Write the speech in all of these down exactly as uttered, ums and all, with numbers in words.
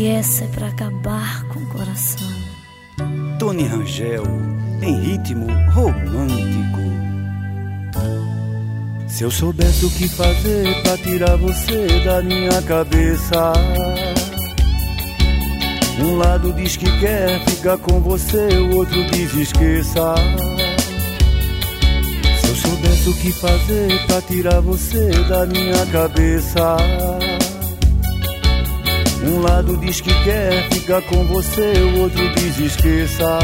E essa é pra acabar com o coração. Tony Rangel, em ritmo romântico. Se eu soubesse o que fazer pra tirar você da minha cabeça, um lado diz que quer ficar com você, o outro diz esqueça. Se eu soubesse o que fazer pra tirar você da minha cabeça, um lado diz que quer ficar com você, o outro diz esqueça.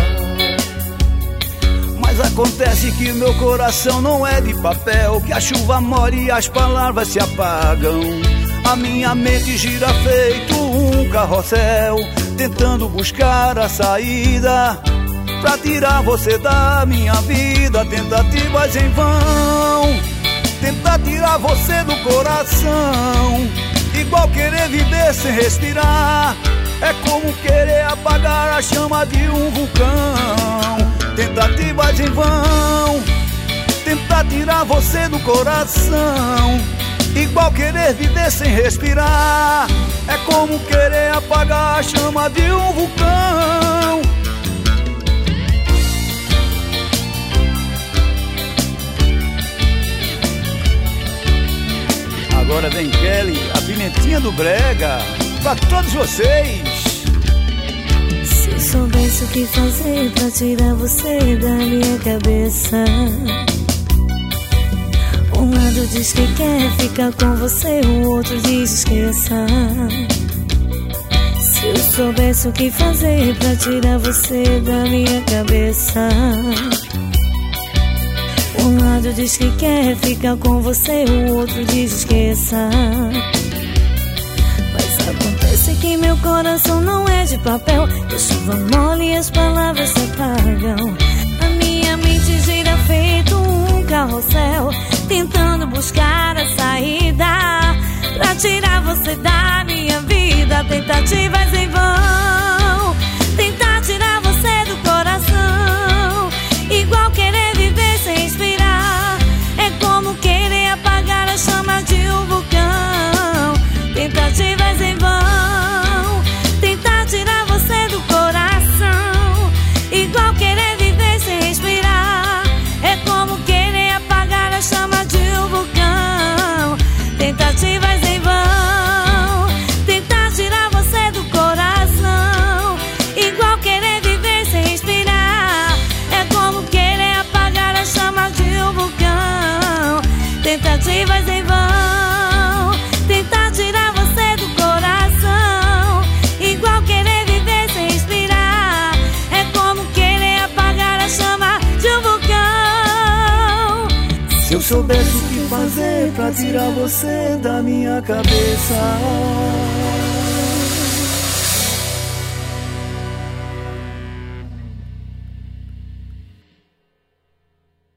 Mas acontece que meu coração não é de papel, que a chuva molha e as palavras se apagam. A minha mente gira feito um carrossel, tentando buscar a saída pra tirar você da minha vida. Tentativas em vão, tentar tirar você do coração, igual querer viver sem respirar. É como querer apagar a chama de um vulcão. Tentativas em vão, tentar tirar você do coração, igual querer viver sem respirar. É como querer apagar a chama de um vulcão. Agora vem Kelly, a pimentinha do brega, pra todos vocês. Se eu soubesse o que fazer pra tirar você da minha cabeça, um lado diz que quer ficar com você, o outro diz esqueça. Se eu soubesse o que fazer pra tirar você da minha cabeça, um lado diz que quer ficar com você, o outro diz esqueça. Mas acontece que meu coração não é de papel, a chuva mole e as palavras se apagam. A minha mente gira feito um carrossel, tentando buscar a saída pra tirar você da minha vida. Tentativas em vão, tentar tirar você do coração, igual querer viver sem respirar. É como querer apagar a chama de um vulcão. Tentativas em vão, tentar tirar você do coração, igual querer viver sem respirar. É como querer apagar a chama de um vulcão. Tentativas em vão, tentar tirar você do coração, igual querer viver sem respirar. É como querer apagar a chama de um vulcão. Tentativas em vão, tentar tirar você do coração, igual querer viver sem respirar. É como querer apagar a chama de um vulcão. Se eu soubesse o que fazer pra tirar você da minha cabeça,